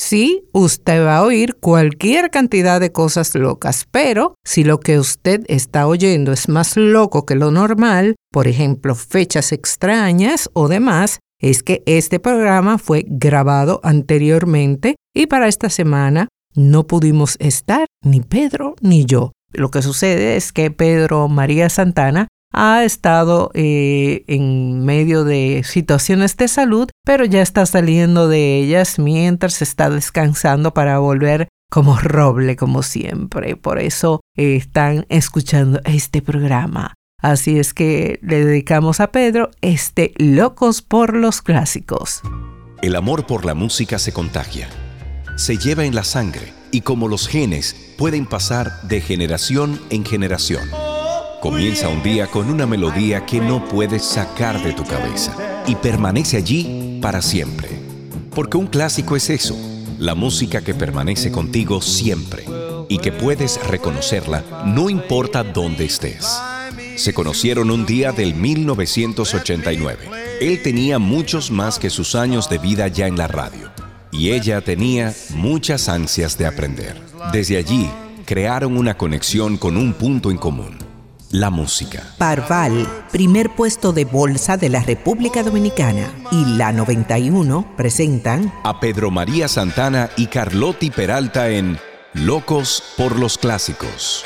sí, usted va a oír cualquier cantidad de cosas locas, pero si lo que usted está oyendo es más loco que lo normal, por ejemplo, fechas extrañas o demás, es que este programa fue grabado anteriormente y para esta semana no pudimos estar ni Pedro ni yo. Lo que sucede es que Pedro María Santana ha estado en medio de situaciones de salud, pero ya está saliendo de ellas mientras está descansando para volver como roble, como siempre. Por eso están escuchando este programa. Así es que le dedicamos a Pedro Locos por los Clásicos. El amor por la música se contagia, se lleva en la sangre y como los genes pueden pasar de generación en generación. Comienza un día con una melodía que no puedes sacar de tu cabeza y permanece allí para siempre. Porque un clásico es eso, la música que permanece contigo siempre y que puedes reconocerla no importa dónde estés. Se conocieron un día del 1989. Él tenía muchos más que sus años de vida ya en la radio y ella tenía muchas ansias de aprender. Desde allí, crearon una conexión con un punto en común: la música. Parval, primer puesto de bolsa de la República Dominicana, y la 91 presentan a Pedro María Santana y Carlotti Peralta en Locos por los Clásicos.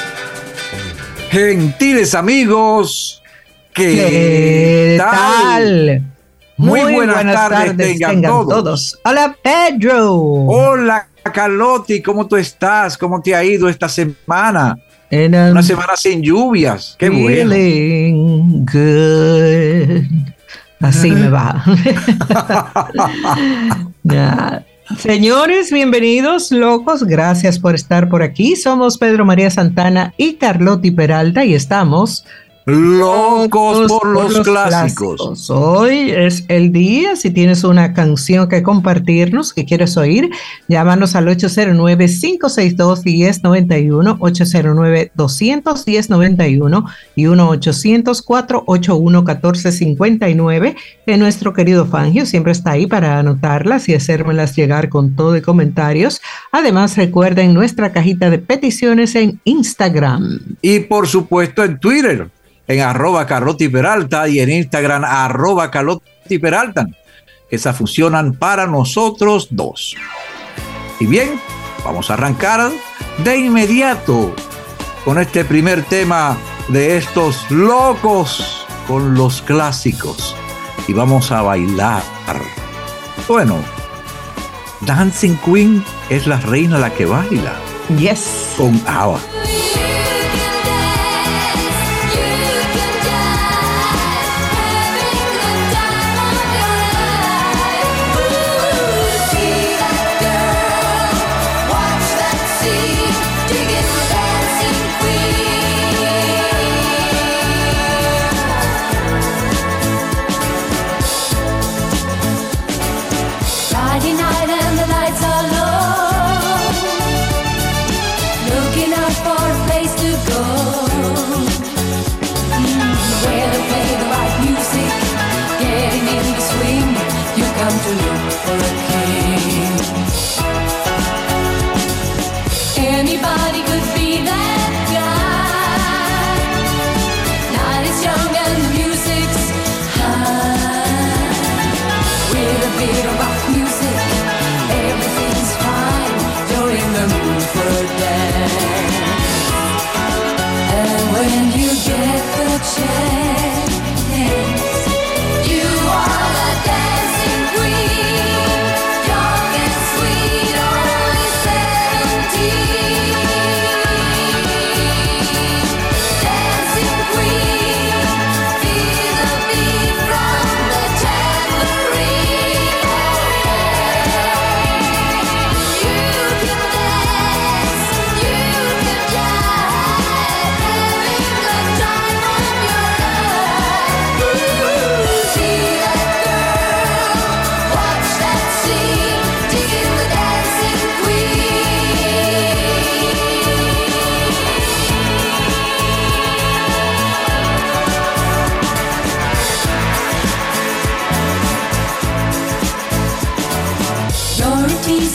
Gentiles amigos, ¿qué tal? Muy buenas tardes tengan todos. Hola, Pedro. Hola, Carlotti, ¿cómo tú estás? ¿Cómo te ha ido esta semana? Una semana sin lluvias. Qué bueno. Good. Así me va. Señores, bienvenidos, locos. Gracias por estar por aquí. Somos Pedro María Santana y Carlotti Peralta y estamos locos por los clásicos. Hoy es el día. Si tienes una canción que compartirnos, que quieres oír, llámanos al 809-562-1091, 809-21091 y 1-800-481-1459, que nuestro querido Fangio siempre está ahí para anotarlas y hacérmelas llegar con todo y comentarios. Además, recuerden nuestra cajita de peticiones en Instagram. Y por supuesto en Twitter, en @Carlotti Peralta y en Instagram @Carlotti Peralta, que esas funcionan para nosotros dos. Y bien, vamos a arrancar de inmediato con este primer tema de estos locos con los clásicos. Y vamos a bailar. Bueno, Dancing Queen es la reina la que baila. Yes. Con ABBA.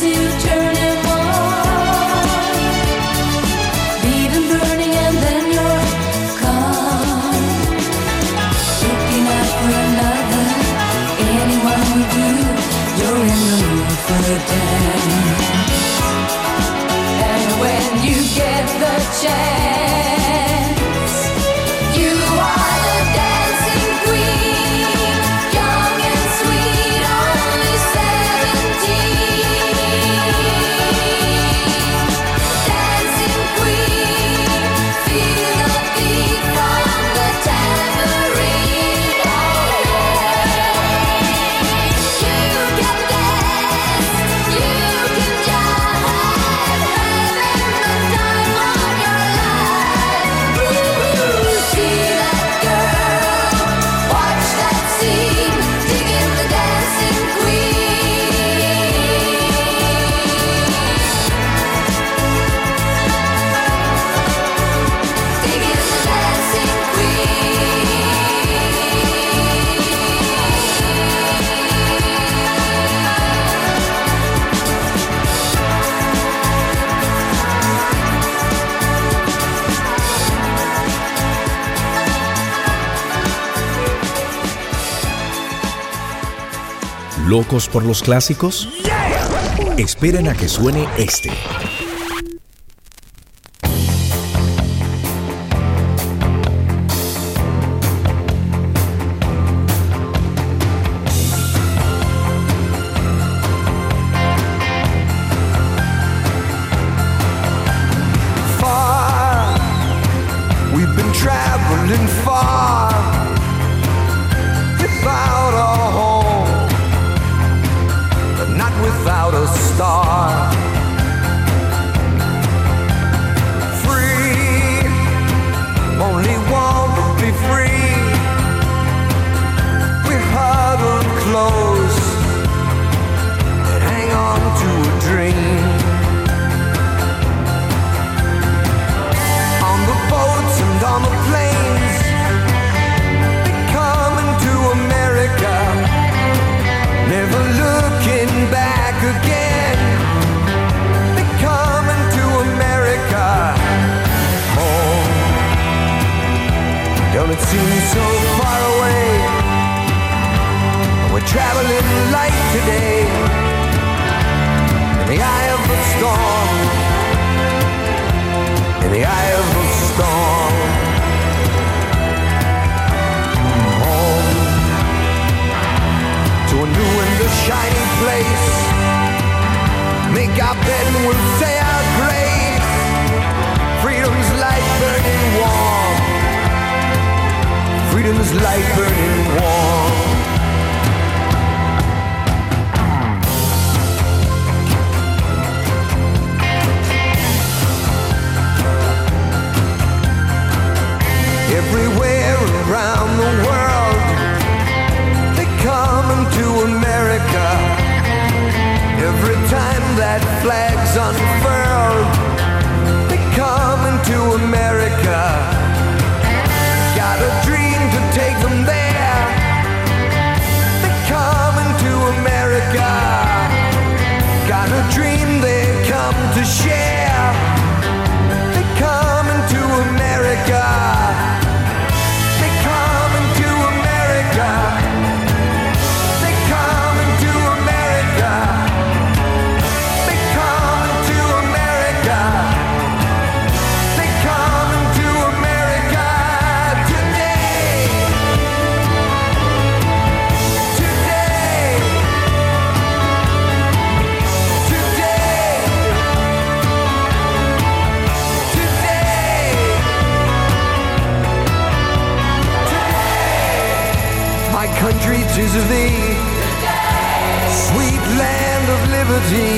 ¿Locos por los clásicos? Esperen a que suene este. Far, we've been traveling far, without a home, but not without a star. Free, only want to be free. We huddle close and hang on to a dream. On the boats and on the planes, we're coming to America, never looking back again. We're coming to America, home. Don't it seem so far away? We're traveling light today, in the eye of the storm, in the eye of the storm. Home to a new and a shiny place. Make our bed and we'll say our grace. Freedom's light burning warm. Freedom's light burning warm. Everywhere around the world, they're coming to America. Every time that flag's unfurled, they're coming to America. Got a dream to take them there. They're coming to America. Got a dream they come to share. They're coming to America. Country, 'tis of thee, sweet land of liberty,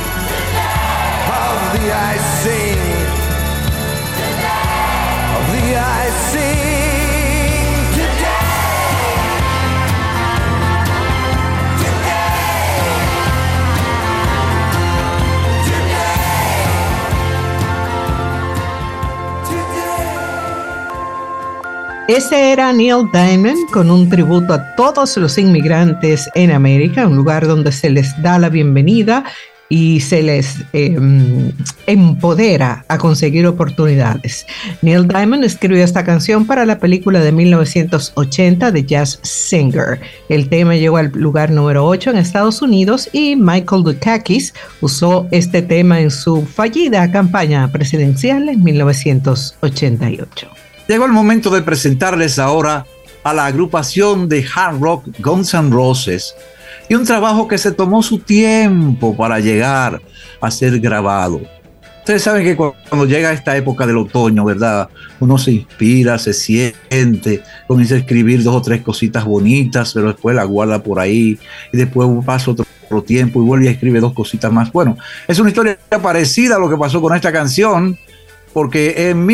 of thee I sing, of thee I sing today, Ese era Neil Diamond con un tributo a todos los inmigrantes en América, un lugar donde se les da la bienvenida y se les empodera a conseguir oportunidades. Neil Diamond escribió esta canción para la película de 1980 de Jazz Singer. El tema llegó al lugar número 8 en Estados Unidos y Michael Dukakis usó este tema en su fallida campaña presidencial en 1988. Llegó el momento de presentarles ahora a la agrupación de hard rock Guns N' Roses, y un trabajo que se tomó su tiempo para llegar a ser grabado. Ustedes saben que cuando llega esta época del otoño, ¿verdad? Uno se inspira, se siente, comienza a escribir 2 o 3 cositas bonitas, pero después la guarda por ahí y después pasa otro tiempo y vuelve a escribir 2 cositas más. Bueno, es una historia parecida a lo que pasó con esta canción, porque en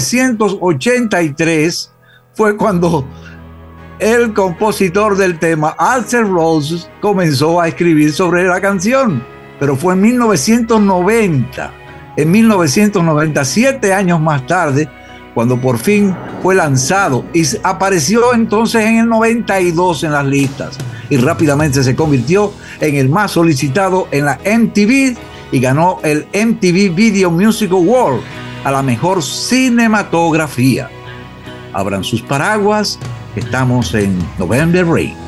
1983 fue cuando el compositor del tema, Axl Rose, comenzó a escribir sobre la canción, pero fue en 1990. En 1990, 7 años más tarde, cuando por fin fue lanzado y apareció entonces en el 92 en las listas y rápidamente se convirtió en el más solicitado en la MTV y ganó el MTV Video Music Award a la mejor cinematografía. Abran sus paraguas. Estamos en November Rain.